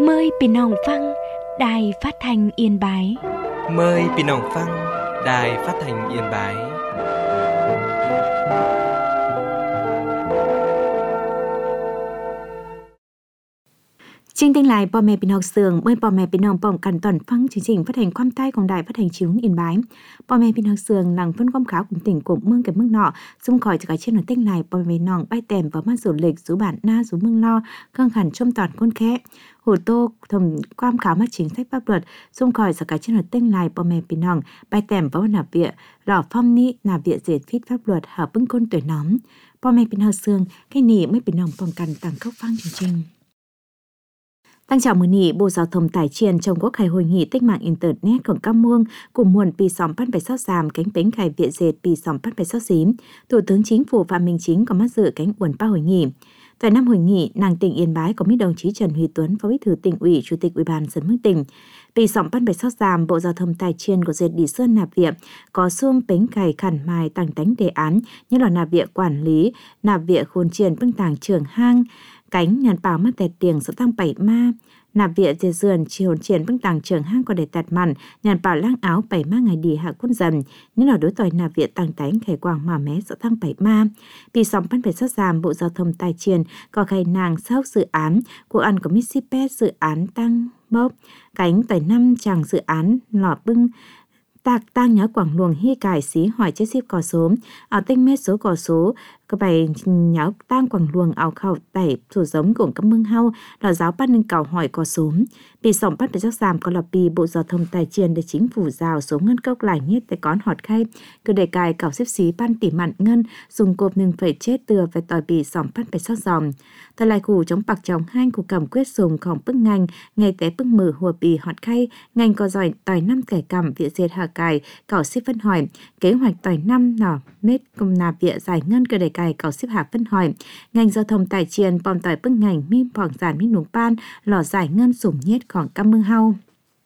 Mờiพี่น้องฟังđài phát thanh Yên Bái. Mời พี่น้องฟัง Đài Phát thanh Yên Bái. Chương trình lại พ่อแม่พี่น้องเสืองเมื่อพ่อแม่พี่น้องป้องกันตอนฟังchương trình phát hành ความใต้ของđài phát hành chiếu Yên Bái. พ่อแม่พี่น้องเสืองหลังphânความขาวcùng tỉnh cùng mương cái mương nọ, xung khỏi cho cái trên ở tên này พ่อแม่พี่น้อง bay tèm vào mắt du lịch rú bản na rú mương lo, căng hẳn trong toàn khuôn khẽ. Hồ tô thầmความขาวmắt chính sách pháp luật, xung khỏi cho cái trên ở tên này พ่อแม่พี่น้อง bay tèm vào nạp viện, lò phong ni nạp viện dệt phít pháp luật hợp bưng côn tuổi nóm. พ่อแม่พี่น้องเสืองcái nỉ mớiพี่น้องป้องกันtăng khốc phang chương trình. Tăng chào mừng nhị Bộ Giao thông Tải Triền trong quốc khai hội nghị tích mạng InternetของCam Muông cùng nguồn pi sóng phát bài sót giảm cánh bánh khai viện dệt pi sóng phát bài sót xím. Thủ tướng Chính phủ Phạm Minh Chính có mắt dự cánh uẩn ba hội nghị. Tại năm hội nghị, nàng tỉnh Yên Bái có biết đồng chí Trần Huy Tuấn, Phó Bí thư Tỉnh ủy, Chủ tịch Ủy ban dân mức tỉnh. Pi sóng phát bài sót giảm Bộ Giao thông Tải Triền của dệt đi sơn nạp viện có xuông bánh cày khẩn mài tăng tánh đề án như là nạp viện quản lý, nạp viện khôn triền bưng tàng trường hang, cánh nhàn bảo mắt tẹt tiền sẽ tăng 7 ma. Nạp viện dệt dườn chỉ hồn triển bưng tàng trường hang có để tẹt mặn nhàn bảo lang áo 7 ma ngày đi hạ quân dần nhưng là đối tỏi nạp viện tăng tánh khải quảng mà mé sẽ tăng 7 ma. Vì sóng bắt phải sót giảm Bộ Giao thông Tải Triền có khai nàng sau dự án của ăn của Missipet dự án tăng bốc cánh tỏi 5 chàng dự án lò bưng tạc tăng nhớ quảng luồng hy cải xí hỏi chết ship cò số ở tinh mét số cò số có bài nhớ tăng quảng luồng áo khẩu tẩy thủ giống của các mương hao là giáo bắt nên cầu hỏi cò số bị sòng bắt để giác giảm có lập bị Bộ Giao thông Tải Triền để chính phủ rào số ngân cốc lại nhất tại con họt khay cứ để cài cào xếp xí ban tỉ mặn ngân dùng cột nừng phải chết từa về tỏi bị sòng bắt phải sót dòm thời lại củ chống bạc chống hang của cầm quyết dùngของbức ngành ngày té bức mở hùa bì họt khay ngành có giỏi tỏi 5 kẻ cầm viện diệt hạ cài cào xếp phân hỏi kế hoạch tỏi 5 nỏ mét cùng nạp viện giải ngân cứ để cài cào xếp hạ phân hỏi ngành giao thông Tải Triền bom tỏi bức ngành mi phỏng giản mi núng ban lò giải ngân sủng nhiếtของcam mương hao.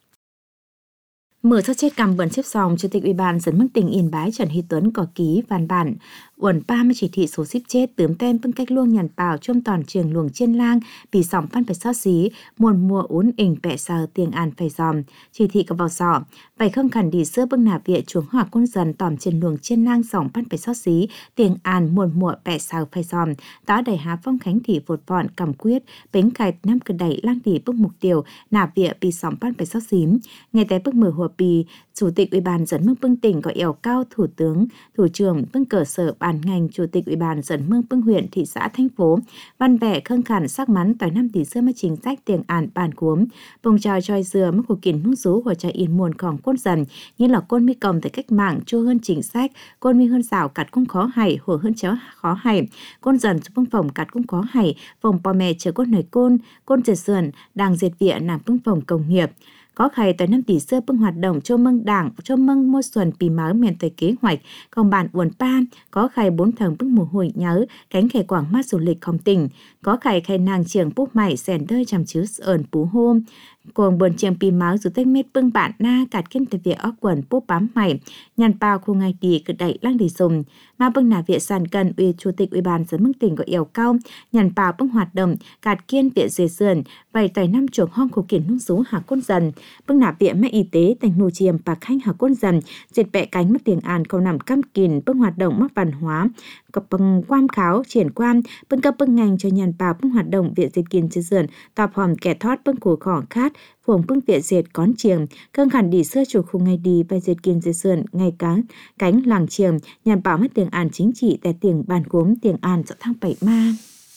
Mở cho chết cầm bẩn xếp sòng Chủ tịch Ủy ban dân mức tỉnh Yên Bái Trần Huy Tuấn có ký văn bản uẩn 30 chỉ thị số ship chết tướm tem bưng cách luông nhàn bảo trong toàn trường luồng trên lang vì sòng văn phải sót xí muôn mùa uốn ỉnh bẹ sờ tiền an phải dòm chỉ thị có vào sọ vậy không khẩn đi xưa bưng nạp viện chuồng hỏa quân dần tòm trên luồng trên lang sòng văn phải sót xí tiền an muôn mùa bẹ sờ phải dòm đó đầy há phong khánh thị vột vọn cầm quyết bánh cài năm cờ đẩy lang đi bưng mục tiêu nạp viện vì sòng văn phải sót xím ngày té bưng mở hùa bì Chủ tịch Ủy ban dân mức bưng tỉnh có yêu cao Thủ tướng, Thủ trưởng bưng cơ sở ban ngành Chủ tịch Ủy ban dân mức bưng huyện, thị xã, thành phố, văn vẻ khâng khẩn sắc mắn tỏi 5 tỷ xưa mà chính sách tiền ản bàn cuốm, bông tròi tròi dừa mức của kiến hương rú của trái yên muônของcôn dần, như là côn mi cầm tại cách mạng chua hơn chính sách, côn mi hơn xảo cắt cũng khó hảy, hổ hơn chéo khó hảy, côn dần bưng phòng cắt cũng khó hảy, phòng bò mè chờ côn nổi côn dệt sườn, đang dệt vịa làm bưng phòng công nghiệp. Có khai tới 5 tỷ xưa bưng hoạt động cho mừng đảng, cho mừng mua xuân pì máu miền tới kế hoạch, còn bản uẩn pa có khai 4 thằng bưng mùa hồi nhớ, cánh khai quảng mát du lịch không tỉnh, có khai nàng trường bút mày sèn đơi chăm chứ ẩn bú hôm, cùng buồn trường pì máu dù tách mết bưng bạn na cạt kiên tới việc óc quần bút bám mày, nhàn bao khu ngày đi cứ đẩy lăng đi dùng, mà bưng nà viện sàn cần ủy Chủ tịch Ủy ban dân mức tỉnh có yêu cao, nhàn bao bưng hoạt động, cạt kiên viện dề dườn, vậy tại 5 chuồng hong của kiến hung rú hạ côn dần, bưng nạp viện mẹ y tế thành nô chiêm bạc khanh hạ côn dần dệt bẹ cánh mất tiền an câu nằm cam kìn bưng hoạt động mắc văn hóa cập bưng quam kháo triển quan bưng cấp bưng ngành cho nhàn bào bưng hoạt động viện dệt kiên chế dườn tạp hòm kẻ thoát bưng cổ khỏ khát phường bưng viện dệt cón chiềng cơn khẩn đi xưa chủ khu ngày đi và dệt kiên chế dườn ngày cánh làng chiềng nhàn bảo mất tiền an chính trị tại tiền bàn cốm tiền an sẽ thăng 7 ma.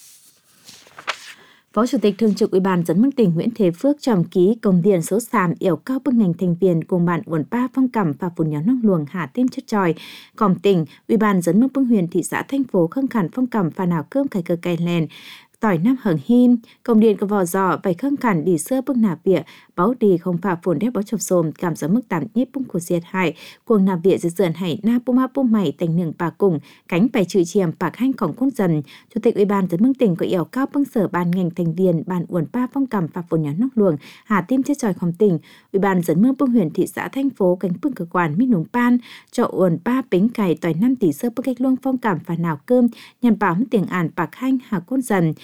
Phó Chủ tịch Thường trực Ủy ban dân mức tỉnh Nguyễn Thế Phước trầm ký công điện số sàm yêu cao bức ngành thành viên cùng bản uẩn ba phong cẩm và phun nhóm năng luồng hạ tim chất tròi. Còn tỉnh, Ủy ban dân mức bưng huyện thị xã thành phố khâng khẩn phong cẩm và nào cơm cải cơ cày lèn. Tỏi năm hởng him, công điện có vò giò vậy khâng khẩn đi xưa bưng nạp viện, báo đi không phà phồn đép báo chọc xồm, cảm giác mức tạm nhếp bưng của diệt hại, cuồng nạp viện dư dườn hãy na bông mày thành nường bà cùng, cánh bài trừ chiềm bạc hanhของcôn dần. Chủ tịch Ủy ban dân mức tỉnh có yêu cao bưng sở ban ngành thành viên, ban uẩn ba phong cẩm và phồn nhóm nóc luồng, hà tim chết tròiของtỉnh, Ủy ban dân mức bưng huyện thị xã thành phố cánh bưng cơ quan mi núng ban, cho uẩn ba bánh cày tỏi 5 tỷ xưa bưng cách luông phong cẩm và nào cơm, nhằm bảo mức tiền ản bạc hanh hà côn dần.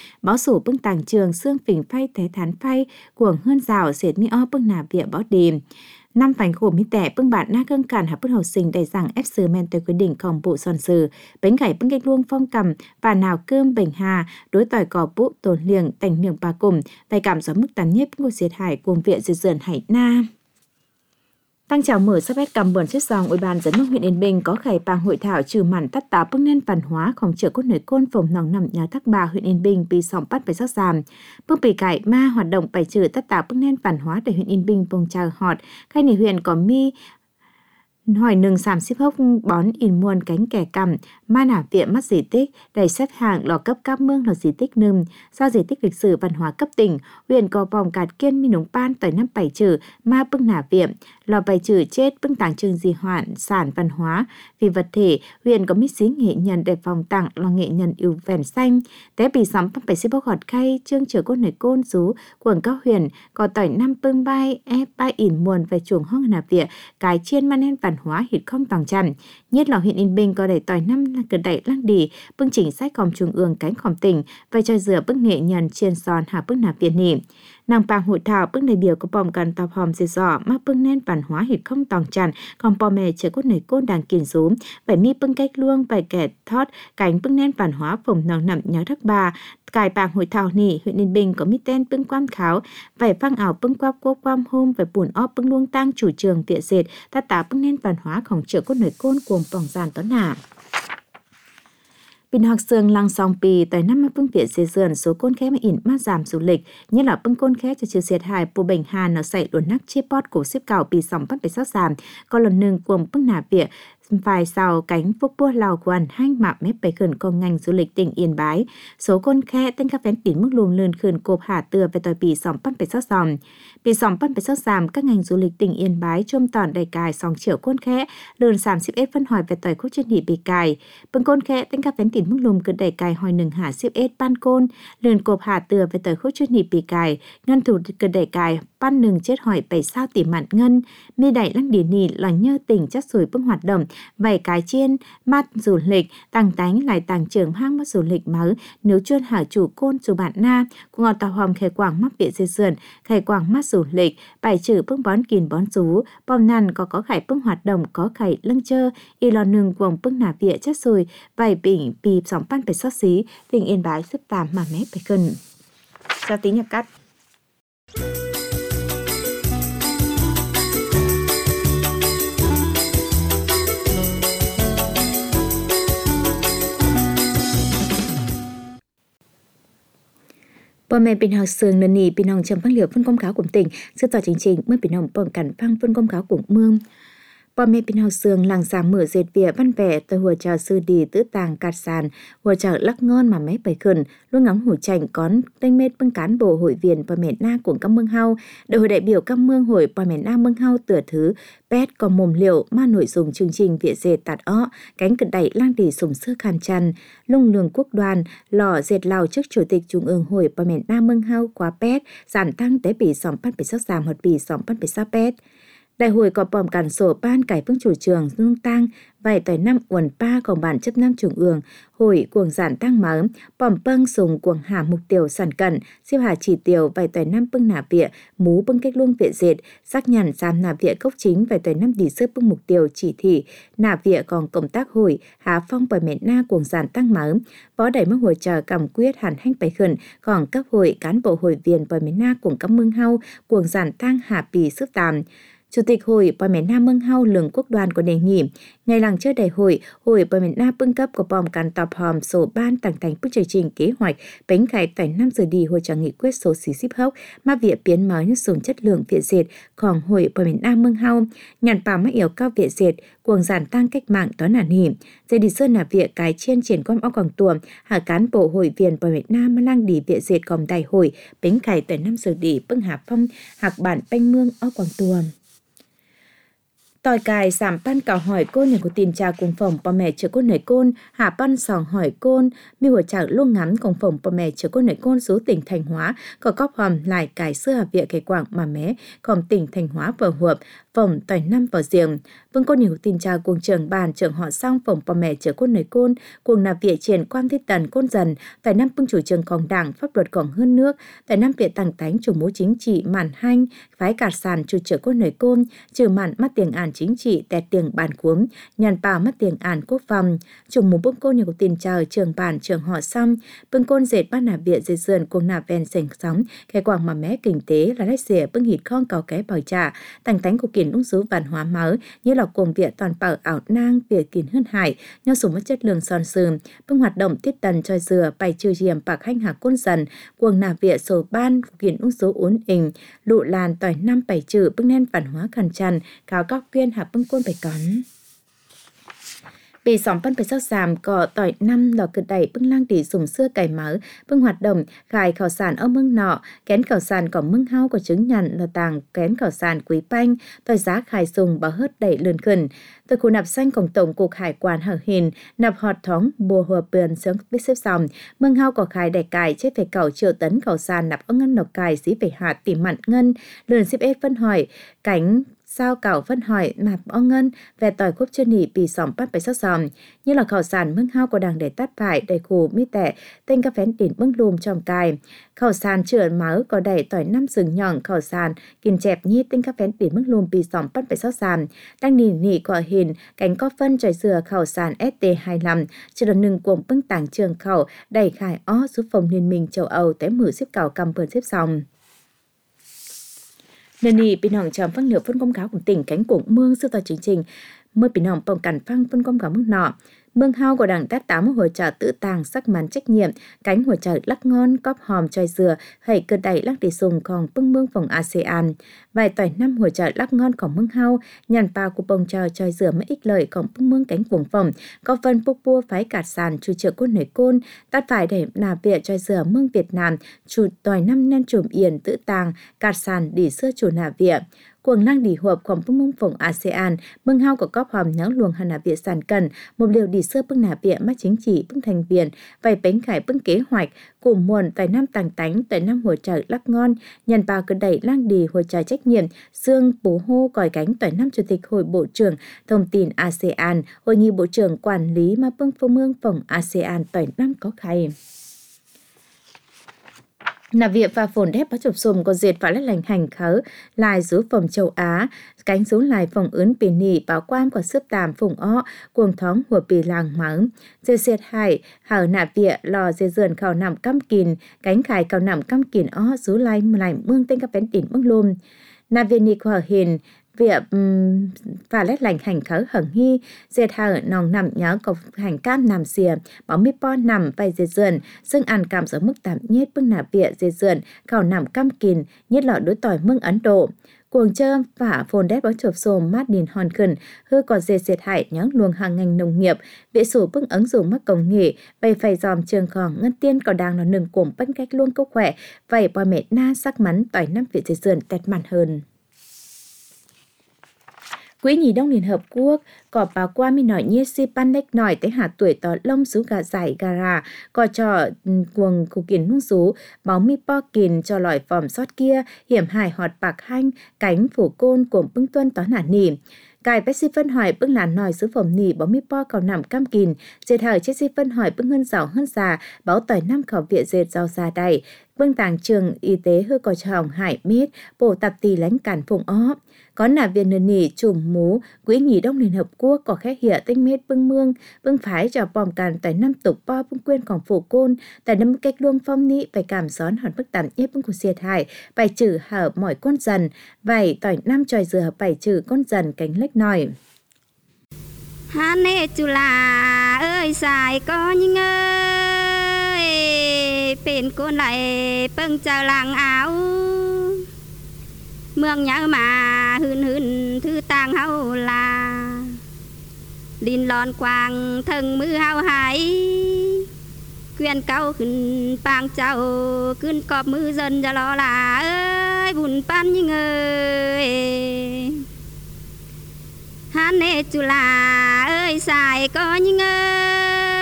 báo sủ bưng tàng trường xương phình phay thế thán phay cuồng hơn rào dệt mi o bưng nà vịa báo đìm năm vành khổ mi tẻ bưng bạn na cưng cản hạ bưng hậu sinh đầy rằng ép sứ men tới quyết địnhของbộ son sử bánh gảy bưng cách luông phong cầm và nào cơm bình hà đối tỏi cỏ bụ tồn liềng tành niềng bà cùng tay cảm gió mức tàn nhiếp của diệt hải cuồng viện diệt dườn hải na tăng chào mở sắp hết cầm bẩn chết dòng ủy ban dẫn nước huyện Yên Bình có khải bang hội thảo trừ mặn tắt tá bưng nên văn hóaของchợ cốt nổi côn phòng nòng nằm nhà thác bà huyện Yên Bình bị sòng bắt phải sắc giảm bước bị cải ma hoạt động bài trừ tắt tá bưng nên văn hóa tại huyện Yên Bình vùng trà họt khai nỉ huyện có mi hỏi nừng giảm xếp hốc bón in muôn cánh kẻ cầm ma nả viện mắt di tích đầy xếp hạng lò cấp các mương lò di tích nừng do di tích lịch sử văn hóa cấp tỉnh huyện có vòng cạt kiên mi núng pan tới năm bảy trừ ma bưng nả viện lò bảy trừ chết bưng tàng trường di hoạn sản văn hóa vì vật thể huyện có mít xí nghệ nhân để phòng tặng lò nghệ nhân yêu vẻn xanh té bị sắm bắt phải xếp hốc họt khay trương chở cốt nổi côn rú quần các huyện có tỏi năm bưng bay ép bay ỉn muôn về chuồng hong nả viện cái chiên man hen văn hóa hít không toàn chăn nhất là huyện Yên Bình có đầy tỏi năm là cờ đẩy lăng đỉ bưng chính sách khom trung ương cánh khom tỉnh và cho dừa bưng nghệ nhân chiên son hạ bưng nạp việt nỉ nàng bang hội thảo bưng đại biểu có bom cần tập hòm dì dọ mà bưng nên văn hóa hít không toàn chăn còn bò mè chờ cốt nổi côn đàn kiền rúm phải mi bưng cách luông phải kẻ thót cánh bưng nên văn hóa vùng nòng nằm nhớ thác bà cài bang hội thảo nỉ huyện Yên Bình có mi tên bưng quan kháo phải phăng ảo bưng qua quốc quan hôm phải buồn óp bưng luông tăng chủ trường địa dệt ta tá bưng nên văn hóaของchợ cốt nổi côn cuồng bỏng giàn tón nả Bình học sương lăng song pì tới năm mà bưng viện dê dườn số côn khé mà ỉn mát giảm du lịch như là bưng côn khé cho chiều diệt hài bù bệnh hà nó xảy luồn nắc chê bót cổ xếp cào pì sòng bắt phải sát giảm có lần nương cuồng bưng nả viện vài sau cánh phúc bua lào quần hanh mạ mép bày khẩn công ngành du lịch tỉnh Yên Bái số côn khe tên các vén tỉnh mức luồng lươn khẩn cộp hạ từa về tỏi bì sòng bắt phải sát giảm các ngành du lịch tỉnh Yên Bái chôm tòn đầy cài sòng triệu côn khe lươn giảm xếp ết phân hỏi về tỏi khúc trên địa bì cài bưng côn khe tên các vén tỉnh mức luồng cứ đầy cài hỏi nừng hạ xếp ết ban côn lươn cộp hạ từa về tỏi khúc trên địa bì cài ngân thủ cứ đầy cài ban nừng chết hỏi 7 sao tỷ mạn ngân mi đẩy lăng điển nỉ là nhơ tỉnh chắc rồi bưng hoạt động vậy cái chiên mắt du lịch tăng tánh lại tăng trưởng hang mắt du lịch máu nếu chuyên hảo chủ côn chủ bạn na của ngọt tàu hòm khai quảng mắt viện dây sườn khai quảng mắt du lịch bài trừ bưng bón kìn bón rú bom nằn có khải bưng hoạt động có khải lưng chơ y lò nương quồng bưng nả viện chất rồi vài bình bì sóng pan phải xót xí tỉnh Yên Bái xếp tàm mà mép phải cần ra tí nhập cắt bò mẹ bình học sương lần nỉ bình hồng chấm phát liệu phân công cáo của tỉnh sự tỏ chính trình mới bình hồng bỏng cản phăng phân công cáo của mương bò mẹ bình học sương làng giảm mở dệt vỉa văn vẻ tới hùa trào sư đi tứ tàng cạt sàn hùa trào lắc ngon mà mấy bài khẩn luôn ngắm hủ chảnh cón tênh mết bưng cán bộ hội viên bò mẹ na của các mương hao đại hội đại biểu các mương hội bò mẹ na mương hao tửa thứ pet có mồm liệu ma nội dung chương trình vỉa dệt tạt ó cánh cật đẩy lang đỉ sùng xưa khàn chăn lung lường quốc đoàn lò dệt lào trước chủ tịch trung ương hội bò mẹ na mương hao quá pet giản tăng tế bỉ sòng bắt bị sắc giảm hoặc bỉ sòng bắt bị sắc pet đại hội có bòm cản sổ ban cải phương chủ trường lương tăng vài tỏi năm uẩn pa còn bản chấp năm trung ương hội cuồng giản tăng mở bòm bâng sùng cuồng hà mục tiêu sản cận siêu hà chỉ tiêu vài tỏi năm bưng nả vịa mú bưng cách luông vịa dệt xác nhận giảm nả vịa cốc chính vài tỏi năm đi sức bưng mục tiêu chỉ thị nả vịa còn công tác hội hà phong bởi mẹ na cuồng giản tăng mở phó đẩy mức hội trợ cầm quyết hẳn hành bài khẩn còn các hội cán bộ hội viên bởi mẹ na cùng các mương hao cuồng giản tăng hà bì sức tàm Chủ tịch hội bò mẹ na mương hao lường quốc đoàn có đề nghị ngày làng chơi đại hội bò mẹ na bưng cấp của bòm cán tập hòm sổ ban tặng thành bức chương trình kế hoạch bánh khải tại 5 giờ đi hội trợ nghị quyết số xí ship hốc mà việc biến mới như sùng chất lượng viện dệtของhội bò mẹ na mương hao nhàn bảo mắc yếu cao viện dệt cuồng giản tăng cách mạng đó là nỉ dây đi sơn là việc cái chiên triển quan óc quảng tuồng hạ cán bộ hội viên bò mẹ na mà lang đi viện dệt còn đại hội bánh khải tại 5 giờ đi bưng hạ phong hạc bản banh mương óc quảng tuồng tỏi cài giảm pan cào hỏi côn nhà của tiền trà cùng phòng bò mẹ chở côn nảy côn hạ pan sòng hỏi côn mi hồ chảo luôn ngắm cùng phòng bò mẹ chở côn nảy côn số tỉnh Thanh Hóa có cóp hòm lại cài xưa hạ viện cài quảng mà mé còn tỉnh Thanh Hóa vừa hợp phòng tỏi năm vào giềng. Vương cô nhiều tin trà cuồng trưởng bàn trưởng họ xong phòng bà mẹ chở côn nầy côn cuồng nạp viện triển quan thiết tần côn dần tỏi năm vương chủ trường còn đảng pháp luật còn hơn nước tỏi năm viện tàng tánh chủ mối chính trị màn hanh phái cạt sàn chủ chở côn nầy côn trừ mạn mắt tiền ản chính trị tẹt tiền bàn cuống nhàn bào mắt tiền ản quốc phòng chủ mối vương cô nhiều tin trà trường bàn trưởng họ xong vương côn dệt ban nạp viện dệt dườn cuồng nạp ven sành sóng cái quảng mà mé kinh tế là lách xỉa vương hịt con cầu cái bảo trả tàng tánh của kiển ung số văn hóa máu như là cùng viện toàn bảo ảo nang việc kiển hơn hải nhau sủng mất chất lượng son sườn vương hoạt động tiết tần cho dừa bài trừ diềm bạc hanh hạ côn dần cuồng nạp viện sổ ban của kiển ung số uốn ình lụ làn tỏi năm bài trừ vương nên văn hóa khẩn trần cáo các quyên hạ vương côn bài cắn bị sóng phân phải sao giảm có tỏi năm lò cực đẩy bưng lang tỷ dùng xưa cải mở bưng hoạt động khai khảo sản ở mương nọ kén khảo sản có mương hao có chứng nhận là tàng kén khảo sản quý banh tỏi giá khai dùng bảo hớt đẩy lươn khẩn từ khu nạp xanhของtổng cục hải quan hở hình nạp họt thóng bùa hùa bườn sướng biết xếp dòng mương hao có khai đẻ cải chết về cầu triệu tấn khảo sản nạp ở ngân nọc cải dĩ về hạt tỉ mặn ngân lươn xếp ết phân hỏi cánh sao cảo phân hỏi nạp o ngân về tỏi khúc chân nỉ bị sỏm bắt phải sót sòm như là khảo sản mương hao của đảng để tắt phải đầy khủ mi tẻ tên các phén đỉnh bưng lùm trong cài khảo sản trượn máu có đẩy tỏi năm sừng nhọn khảo sản kìm chẹp nhi tên các phén đỉnh bưng lùm bị sỏm bắt phải sót sàn đang nỉ nỉ quả hình cánh có phân trời dừa khảo sản ST25 chưa được nâng cuồng bưng tảng trường khẩu đẩy khai ó giúp phòng liên minh châu Âu tới mử xếp cảo cầm vườn xếp sòng nên đi bên hồng chồng phân nửa phân công cáo của tỉnh cánh cổng mương sư tòa chương trình mới bên hồng bồng cản phăng phân công cáo mức nọ mương hao của đảng tát tám hội trợ tự tàng sắc màn trách nhiệm cánh hội trợ lắc ngon cóp hòm choi dừa hãy cơ đẩy lắc để dùng còn bưng mương phòng ASEAN vài tỏi năm hội trợ lắc ngonของmương hao nhàn bao của bông choi dừa mấy ích lợiของbưng mương cánh vùng phòng có vân bốc bua phái cạt sàn chủ trợ côn nổi côn tát phải để nạp viện choi dừa mương Việt Nam chủ tỏi năm nên trùm yển tự tàng cạt sàn để xưa chủ nạp viện cuồng lang đi hộpของbưng mương phòng ASEAN mương hao của cóp hòm nhớ luồng hàn nạp viện sàn cần một liều đi xưa bưng nạp viện mắt chính trị bưng thành viện vài bánh khải bưng kế hoạch cùng muôn tại năm tàng tánh tại năm hội trợ lắc ngon nhàn bao cơ đẩy lang đi hội trợ trách nhiệm dương bố hô còi cánh tại năm chủ tịch hội bộ trưởng thông tin ASEAN hội nghị bộ trưởng quản lý mà bưng phương mương phòng ASEAN tại năm có khai nạp viện và phồn đép bắt chụp xùm có diệt và lách lành hành khớ lại rú phòng châu Á cánh rú lại phòng ướn bì nỉ báo quan của xếp tàm phùng o cuồng thóng của bì làng mắng dê xiết hải hở nạp viện lò dê dườn khảo nằm căm kìn cánh khải khảo nằm căm kìn o rú lại mương tên các bén đỉnh mương lùm nạp viện nị của hình việc và lách lành hành khớ hởng hy dệt hở nòng nằm nhớ có hành cam nằm xìa bóng mi po nằm vay dệt dườnซึ่งăn cảm ở mức tạm nhất bưng nạp viện dệt dườn khảo nằm cam kìn nhất lọ đối tỏi mương Ấn Độ cuồng chơ và phồn đét bó chụp xồm mát điền hòn khẩn hư có dệt dệt hại nhớ luồng hàng ngành nông nghiệp vệ sủ bưng ứng dụng mắc công nghệ vay phải dòm trường khỏng ngân tiên có đang nó nừng cuồng bánh cách luôn câu khỏe vay bò mẹ na sắc mắn tỏi năm viện dệt dườn tẹt mặn hơn Quỹ nhì Đông Liên Hợp Quốc có báo qua mi nói nhiệt si pan lếch nổi tới hạt tuổi tỏ lông sú gà giải gara có cho cuồng khu kiến nung sú báo mi po kìn cho lòi vòm sót kia hiểm hài họt bạc hanh cánh phủ côn cuồng bưng tuân tón nản nỉ cài bét si phân hỏi bưng làn nòi xứ phẩm nỉ báo mi po cầu nằm cam kìn dệt hở chết si phân hỏi bưng hơn giàu hơn già báo tỏi năm khảo viện dệt giàu già đầy bưng tàng trường y tế hư có hỏng hải mít bổ tạp tì lánh cản phụng ó có nạp viện nền nỉ chùm mú quỹ nhì Đông Liên Hợp Quốc có khẽ hiện tinh mết bưng mương bưng phái cho bòm càn tại năm tục po bưng quyênของphủ côn tại năm cách luông phong nị phải cảm gión hòn bức tạm nhất bưng của xiệt hải phải trừ hở mỏi con dần vảy tỏi năm tròi dừa phải trừ con dần cánh lếch nòi hát nê chú là ơi xài có những ơiเป็นคนไหลเปิ้งเจ้าหลังเอาเมืองยามาหืนถือต่างเฮาลาดินร้อนกวางถึงมือเฮาหายเกวียนเก่าขึ้นปางเจ้าขึ้นกอบมือเดินจะรอลาเอ้ยบุญปันยิ่งเอ้ยฮานเนจุลาเอ้ยสายก็ยิ่งเอ้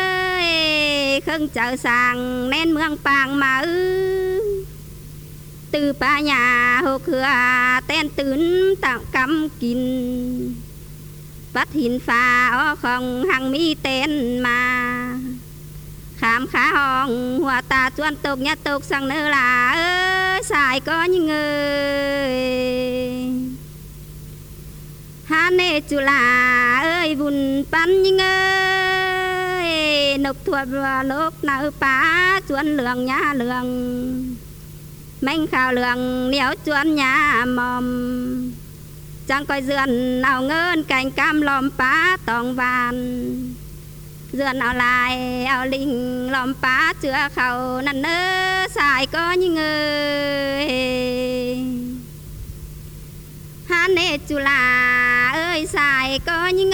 ยเครื่องเจ้าสั่งแน่นเมืองปางมาตึ từ ba nhà hô khứa tên tướn tạo cắm kín bắt hình pha ó không hằng mi tên mà khám khá hòn hòa ta chuan tục nhà tục sang nơ là ơi xài có những người hà nê chú là ơi vun pan những ơi nộp thuộc và nộp nào phá chuan lượng nhà lượng manh khảo lượng néo chuan nhà mòm chẳng coi dườn nào ngơn cành cam lòm phá tòng vàn dườn ao lại ao linh lòm phá chữa khẩu năn nơ xài có những người hát nê chú là ơi xài có những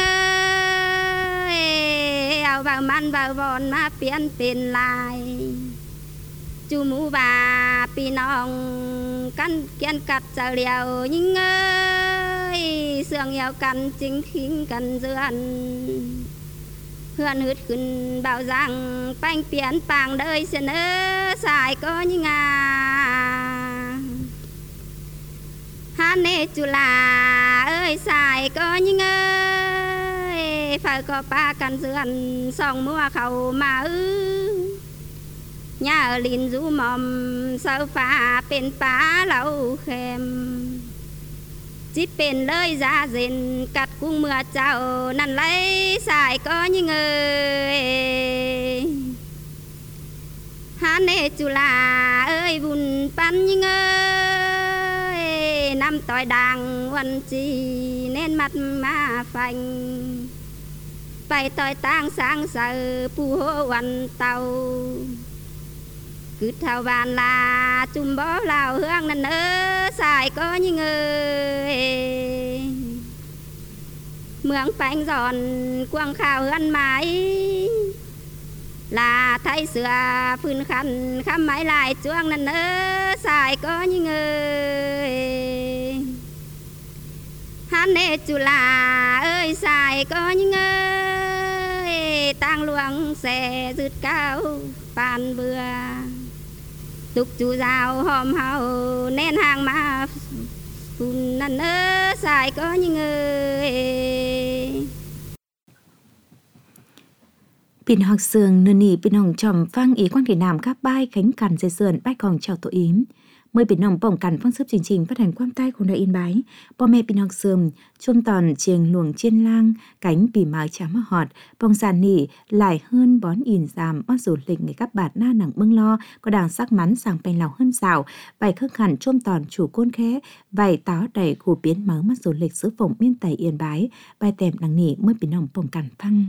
người ao vào man vào vòn mà biến bên lại chú mũ bà pi nong căn kiên cắt sao liều những ơi sương yêu căn chính khinh căn dườn hươn hứt khinh bảo rằng bánh biến bàng đời sẽ nỡ xài có những hát nê chú là ơi xài có những ơi phải có ba căn dườn song mua khẩu mà nhà ở linh du mòm sao phá bên phá lâu khem chỉ bên lời ra dền cắt cung mưa chào năn lấy xài có những người hát nê chú là ơi vun pan những ơi năm tỏi đàngวันchi nên mặt mà phanh bay tỏi tang sáng sợ pu hôวันtàu cứ thao bàn là chùm bó lào hương năn ơ xài có những người mương phanh giòn quăng khao hương mái là thay sửa phun khăn khăm mái lại chuông năn ơ xài có những người hát nê chú là ơi xài có những người tăng luồng xe rứt cao bàn vừa tục chú rào hòm hào nên hàng mà phun năn ơ xài có những người Pin học sường nân nỉ pin hồng trầm phang ý quan kỳ nam các bai cánh cằn dây sườn bai còn chào tổ yếm mời pin hồng bổng cằn phong sớp chương trình phát hành quan tay của đại Yên Bái bò mẹ pin học sườn chôm tòn chiềng luồng chiên lang cánh bì máu chám mà họt bông sàn nỉ lại hơn bón ỉn giảm bắt dù lịch người các bạt na nặng bưng lo có đàng sắc mắn sàng bèn lào hơn xào bài khước hẳn chôm tòn chủ côn khé vài táo đầy khu biến máu mắt dù lịch sứ phụng miên tây Yên Bái bài tèm nặng nỉ mời pin hồng bổng cằn phăng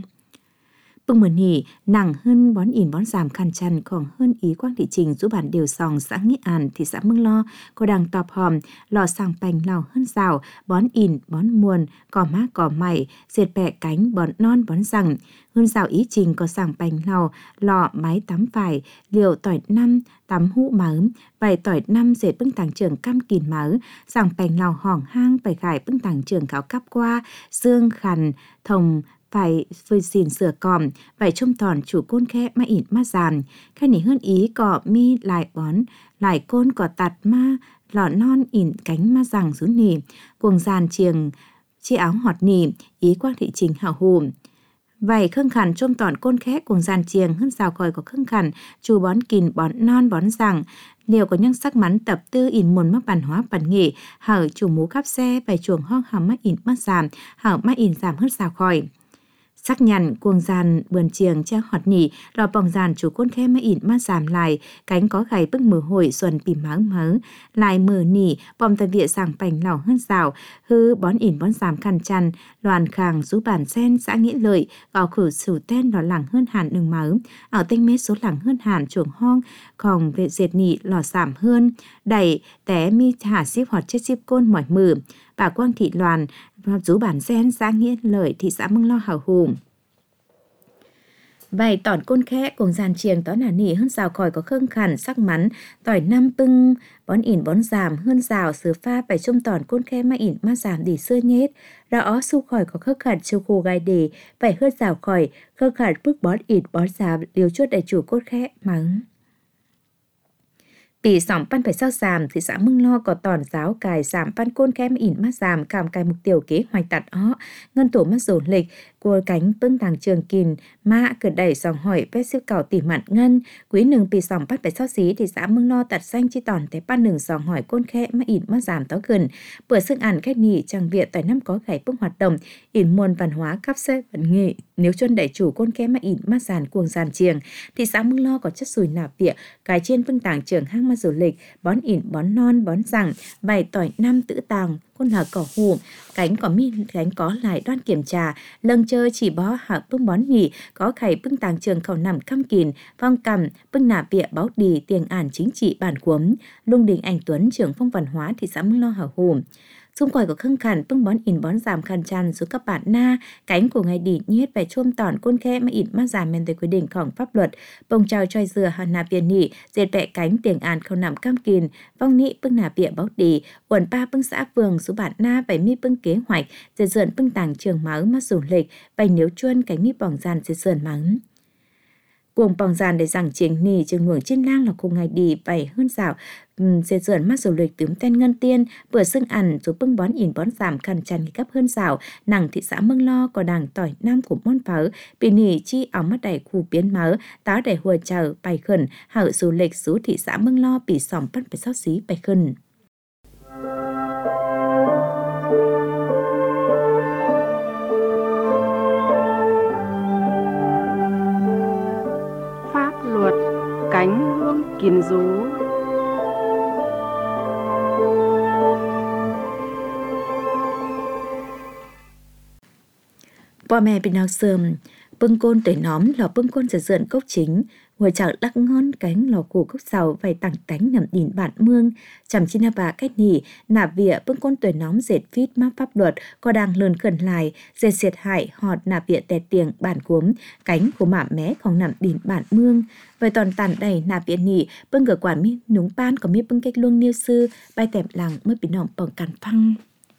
bưng mờ nỉ nặng hơn bón ỉn bón giảm khăn chăn còn hơn ý quang thị trình giúp bản điều sòng xã Nghĩa An thị xã Mương Lo có đàng tọp hòm lò sàng bành lào hơn rào bón ỉn bón muôn cỏ mát cỏ mày diệt bẹ cánh bón non bón rằng hơn rào ý trình có sàng bành lào lọ máy tắm vải liều tỏi năm tắm hũ mớm vài tỏi năm dệt bưng tàng trường cam kìn mớ sàng bành lào hỏng hang vài gải bưng tàng trường cáo cắp qua dương khằn thồng phải phơi xìn sửa còm vải trông tòn chủ côn khe mà ỉn ma giàn khai nỉ hơn ý cỏ mi lại bón lại côn cỏ tạt ma lọ non ỉn cánh ma rằng rú nỉ cuồng giàn chiềng chi áo họt nỉ ý quang thị trình hảo hùm vải khương khẩn trông tòn côn khẽ cuồng giàn chiềng hơn rào còi có khương khẩn chủ bón kìn bón non bón rằng liều có những sắc mắn tập tư ỉn muôn mắc bản hóa bản nghỉ hở chủ mú cắp xe vài chuồng hoang hàm mắt ỉn mất giảm hở mắt ỉn giảm hơn rào khỏi sắc nhằn cuồng giàn bườn chiềng che họt nỉ lò bòng giàn chủ côn khe mà ỉn ma giảm lại cánh có gầy bức mờ hồi xuân bì mớ lại mờ nỉ bòm tà địa sàng bành lỏng hơn rào hư bón ỉn bón giảm khăn chăn loàn khàng rú bản sen xã Nghĩa Lợi gò khử sủ tên lò lẳng hơn hàn đường mớ ở tênh mết số lẳng hơn hàn chuồng hong còn vệ dệt nỉ lò giảm hơn đẩy té mi thả ship hoặc chết ship côn mỏi mừ bà Quang Thị Loàn rú bản sen xã Nghĩa Lợi thị xã Mương Lo hào hùng vài tỏi côn khẽ cùng giàn chiềng tó nà nỉ hơn rào còi có khương khẩn sắc mắn tỏi năm pưng bón ỉn bón giảm hơn rào sứ pha phải trông tỏi côn khẽ mà ỉn ma giảm để xưa nhết rõ su khỏi có khương khẩn chiêu khô gai đề phải hớt rào khỏi khương khẩn bức bón ỉn bón giảm liều chuốt đại chủ côn khẽ mắng ปี2023thị xã Mương Lo có tòn giáo cài giảm pan côn kém ỉn mắt giảm cảm cài mục tiêu kế hoạch tạt ó ngân tổ mắt dồn lịch của cánh bưng tàng trường kìn mã cử đẩy dòng hỏi vết siêu cầu tỉ mặn ngân quý nừngปี 2026 thị xã Mương Lo tạt xanh chi tòn thế pan nừng dòng hỏi côn khẽ mắt ỉn mắt giảm tó gần bữa sức ảnh cách nỉ trang viện tại năm có gảy bưng hoạt động ỉn muôn văn hóa cắp xe văn nghệ nếu chân đẩy chủ côn khẽ mắt ỉn mắt giảm cuồng giàn chiềng thị xã Mương Lo có chất sùi nạp viện cái trên bưng tàng trường hang mắt du lịch bón ỉn bón non bón rằng bày tỏi năm tự tàng con là cỏ hù cánh có mi cánh có lại đoan kiểm tra lâng chơi chỉ bó hạ bưng bón nhỉ có khải bưng tàng trường khẩu nằm căm kìn vong cầm bưng nạp bịa báo đì tiền ản chính trị bản cuống Lung Đình Anh Tuấn trưởng phong văn hóa thị xã Mương Lo hảo hù xung quanh của khưng khẩn bưng bón ỉn bón giảm khăn chăn xuống các bạn na cánh của ngày đỉ nhiết phải chôm tỏn côn khe mà ỉn mắt giảm men tới quy địnhของpháp luật bông trao choi dừa hàn nạp tiền nỉ dệt vẽ cánh tiền an không nằm cam kìn vong nị bưng nạp bịa báo đỉ uẩn ba bưng xã phường số bạn na phải mi bưng kế hoạch dệt dượn bưng tàng trường máu mắt du lịch bày nếu chuôn cánh mi bỏng giàn dệt dượn mắng cuồng bỏng giàn để rằng chiến nỉ trường ngưỡng trên lang là cùng ngày đi bày hơn dạo dệt dượn mắt du lịch tướng tên ngân tiên bữa xưng ăn rồi bưng bón ỉn bón giảm khăn chăn gấp hơn dạo nàng thị xã Mương Lo có đảng tỏi nam của môn phở bị nỉ chi áo mắt đầy khu biến mớ táo đầy hùa chờ bày khẩn hở du lịch xú thị xã Mương Lo bị sòng bắt phải sáu xí bày khẩn pháp luật cánh hương kiền rú Bò mẹ bị nào sườm bưng côn tuổi nóm lò bưng côn dượn cốc chính ngồi chảo đắc ngon cánh lò củ cốc sầu vài tảng tánh nằm đỉn bản mương chằm chi na bà cách nỉ nạp vỉa bưng côn tuổi nóm dệt phít map pháp luật có đang lươn khẩn lại dệt diệt hại họt nạp vỉa tẹt tiền bản cuống cánh của mạ mé không nằm đỉn bản mương vài toàn tàn đầy nạp vỉa nỉ bưng gờ quản mi núng pan có mi bưng cách luông niêu sư bay tèm làng mới bị nòng bằng càn phăng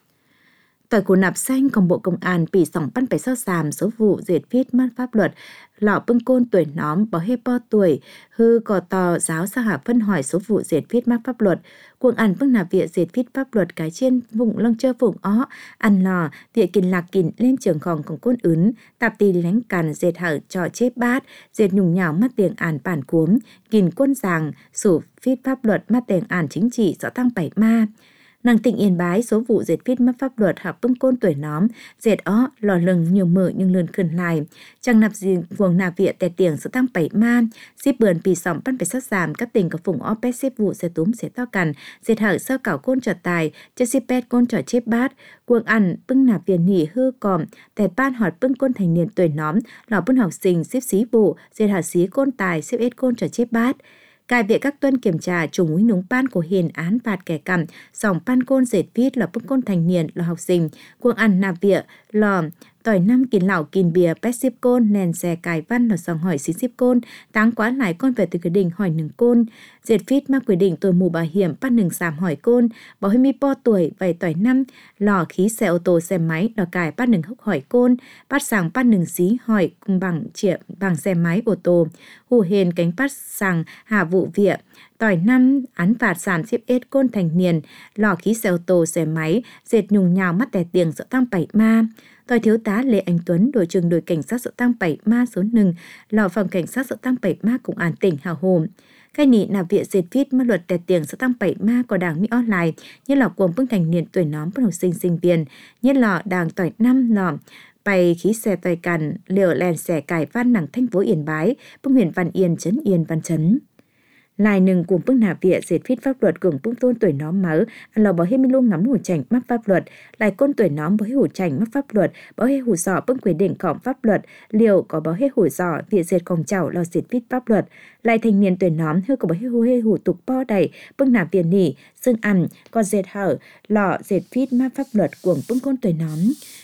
tỏi của nạp xanh còn bộ công an bị sòng pan phải sao giảm số vụ dệt viết mát pháp luật lọ bưng côn tuổi nóm bỏ hê po tuổi hư cò tò giáo sa hạ phân hỏi số vụ dệt viết mát pháp luật cuồng ăn bưng nạp viện dệt viết pháp luật cái trên vùng lăng chơ vùng ó ăn lò địa kìn lạc kìn lên trường khòngของcôn ướn tạp tì lánh càn dệt hở trò chế bát dệt nhung nhào mắt tiền ản bản cuống kìn côn giàng sủ viết pháp luật mắt tiền ản chính trị rõ tăng bảy ma nàng tỉnh Yên Bái số vụ dệt viết mất pháp luật học bưng côn tuổi nóm dệt ó lò lừng nhiều mở nhưng lươn khẩn lại chẳng nạp gì vuông nạp viện tè tiền sự tăng bảy ma ship bườn pì sòng pan phải sát giảm các tỉnh có vùng ó pet ship vụ xe túm xe to cằn dệt hở sơ cảo côn trò tài cho ship pet côn trò chép bát cuồng ăn bưng nạp viện nỉ hư còm tè ban họt bưng côn thành niên tuổi nóm lò bưng học sinh ship xí vụ dệt hở xí côn tài ship ết côn trò chép bát cài viện các tuân kiểm tra trùng úi núng pan của hiền án phạt kẻ cầm sòng pan côn dệt viết lò bưng côn thành niên lò học sinh cuồng ăn nạp viện lò tỏi năm kìn lẩu kìn bìa pet ship côn nền xe cài văn lò sòng hỏi xí ship côn táng quá lại con về từ cái đình hỏi nừng côn dệt viết ma quy định tuổi mù bảo hiểm pan nừng giảm hỏi côn bảo hơi mi po tuổi vầy tỏi năm lò khí xe ô tô xe máy lò cài pan nừng hốc hỏi côn bắt sàng pan nừng xí hỏi bằng triệu bằng xe máy ô tô hù hền cánh bắt sàng hạ vụ viện tỏi năm án phạt giảm ship ết côn thành niên lò khí xe ô tô xe máy dệt nhung nhào mắt tè tiền sợ tăng bảy ma tỏi thiếu tá Lê Anh Tuấn đội trưởng đội cảnh sát sợ tăng bảy ma số 1 lò phòng cảnh sát sợ tăng bảy ma cùng án tỉnh Hào Hồn cái nị nạp viện dệt viết mất luật tè tiền sợ tăng bảy ma có đảng Mỹ online như lò cuồng bưng thành niên tuổi nóm bưng học sinh sinh viên như lò đảng tỏi năm lò bày khí xe tỏi cằn liều lèn xẻ cải văn nặng thành phố Yên Bái bưng huyện Văn Yên trấn Yên Văn trấn lại nừng cùng bưng nạp viện dệt viết pháp luật cùng bưng tôn tuổi nóm máu lò bảo hê mi luôn ngắm hủ chảnh mắc pháp luật lại côn tuổi nóm bảo hê hủ chảnh mắc pháp luật bảo hê hủ sọ bưng quy địnhของpháp luật liều có bảo hê hủ sọ viện dệtของchảo lò dệt viết pháp luật lại thành niên tuổi nóm hư có bảo hê hủ tục po đầy bưng nạp viện nỉ xương ăn còn dệt hở lò dệt viết mắc pháp luật cùng bưng côn tuổi nóm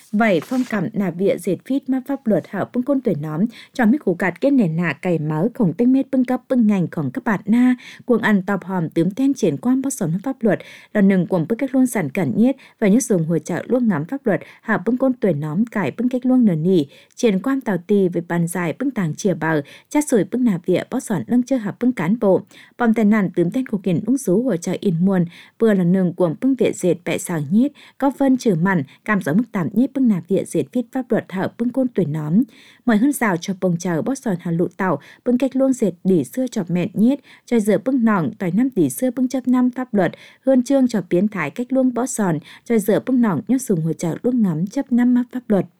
vậy phong cảm nà vịa dệt phít mà pháp luật hảo bưng côn tuổi nóm cho mấy củ cạt kết nền nạ cày máu khổng tinh mết bưng cấp bưng ngànhของcác bạn na cuồng ăn tọp hòm tướm tên triển quan bóc sổn pháp luật là nừng cuồng bưng cách luôn sản cẩn nhiết và những dùng hồi trợ luôn ngắm pháp luật hảo bưng côn tuổi nóm cải bưng cách luôn nở nỉ triển quan tàu tì về bàn dài bưng tàng chìa bờ chát sủi bưng nà vịa bóc sổn lưng chơi hảo bưng cán bộ bom tên nàn tướm tên của kiển ung sú hồi trợ in muôn vừa là nừng cuồng bưng vịa dệt bẹ sàng nhiết có vân trừ mặn cảm gió mức tạm nhiết bưng nà vịa dệt phít pháp luật hảo bưng côn tuổi nóm mời hơn rào cho bông chờ bóc sòn hà lụ tàu bưng cách luôn dệt đỉ xưa chọc mẹn nhiết cho giờ bưng nòng tỏi năm đỉ xưa bưng chấp năm pháp luật hơn chương cho biến thái cách luôn bó sòn cho giờ bưng nòng nhóc dùng hồi trợ luôn ngắm chấp năm mắt pháp luật.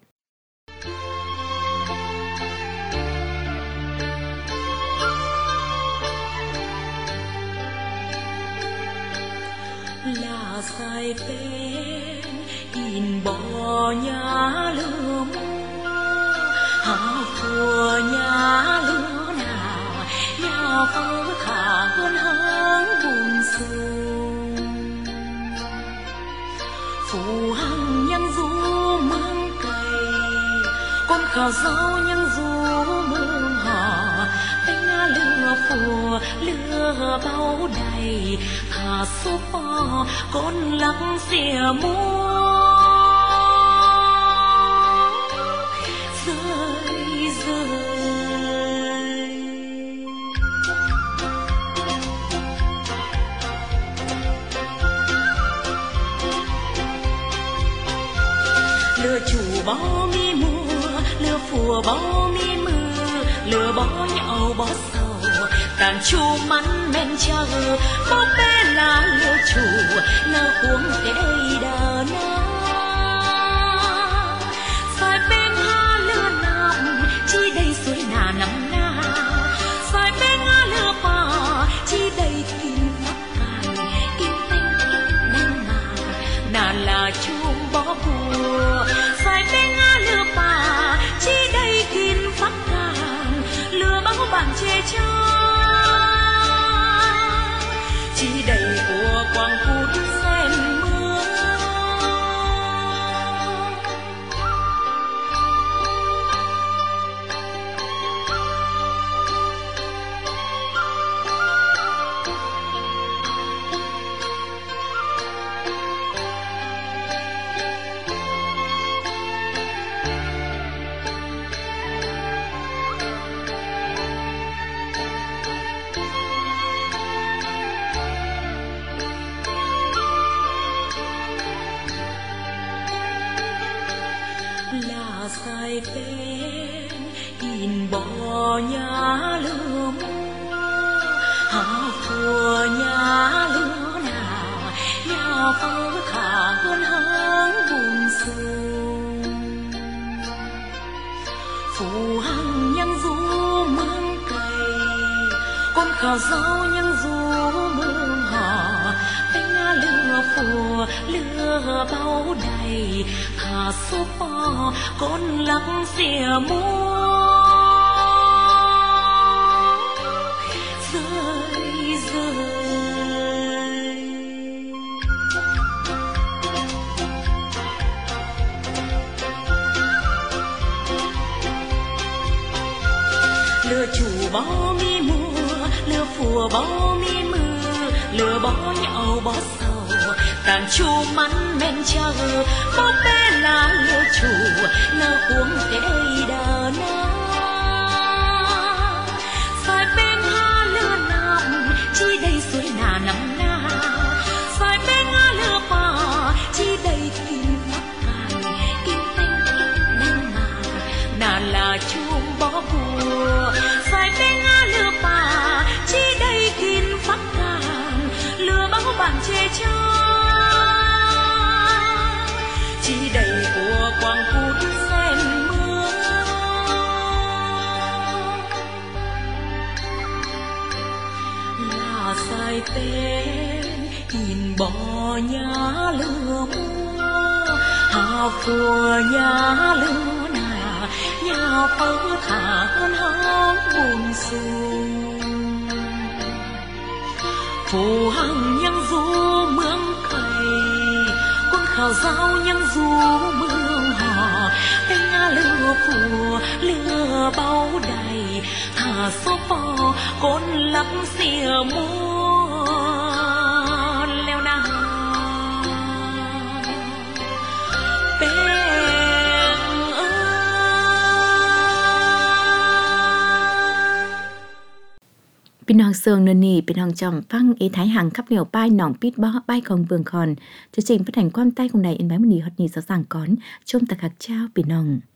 Là sai tên in bỏ nhà lửa mua hào thua nhà lửa nào nhà phơ thả hơn háng buồn sương phù hằng nhân du mương cày con khảo rau nhân du mương họ bánh lửa phù lửa bao đầy thả số bò con lắc xìa mua rơi rơi lửa chủ bao mi mùa lửa phùa bao mi mưa lửa bó nhậu bó sầu tàn chu mắn men chờ bó bé là lửa chủ nơ cuống cái đây đờ na sai bên ha lửa nằm chi đây suối nà nằm na sai bên ha lửa bò chi đây kim bắc cài kim tinh kim đen nà là chuông bó bùa sai bên ha lửa bò chi đây kim bắc cài lửa bao bạn chê cho chi đầy của quang phút sen mưa sai tên in bỏ nhà lửa mua hào thua nhà lửa nào nhà phơ thả hơn háng buồn sương phù hằng nhân du mương cày con khảo rau nhân du mương họ bánh lửa phùa lửa bao đầy thả số bò con lắc xìa mua rơi rơi lửa chủ bao mi mùa lửa phùa bao mi mưa lửa bó nhậu bó sầu tàn chu mắn men chờ bó bé là lửa chủ nơ cuống cái đây đờ na sai bên ha lửa nằm chi đây suối nà nằm na sai bên ha lửa bò chi đây kim bắc cài kim tinh kim đen nà là chuông bó bùa sai bên ha lửa bò chi đây kim bắc cài lửa bao bạn chê cho chi đầy của quang phút sen mưa là sai tên in bỏ nhà lửa mua hào phùa nhà lửa nà nhà phơ thả hơn háng buồn sương phù hằng nhân du mương cày con khảo rau nhân du mương họ เป็นlửa phùa lửa bao đầy thả số bò côn lắm xìa mua leo nào พี่น้องเสืองนนี่พี่น้องจอมฟังเอท้ายห่างขับเหนียวป้ายหนองปิดบ่อป้ายของเบืองคอนจะจริงพัฒนความใต้ของใดเอ็นไว้มันดีฮอตนี่สะสั่งก้อนชมตะคักเจ้าพี่น้อง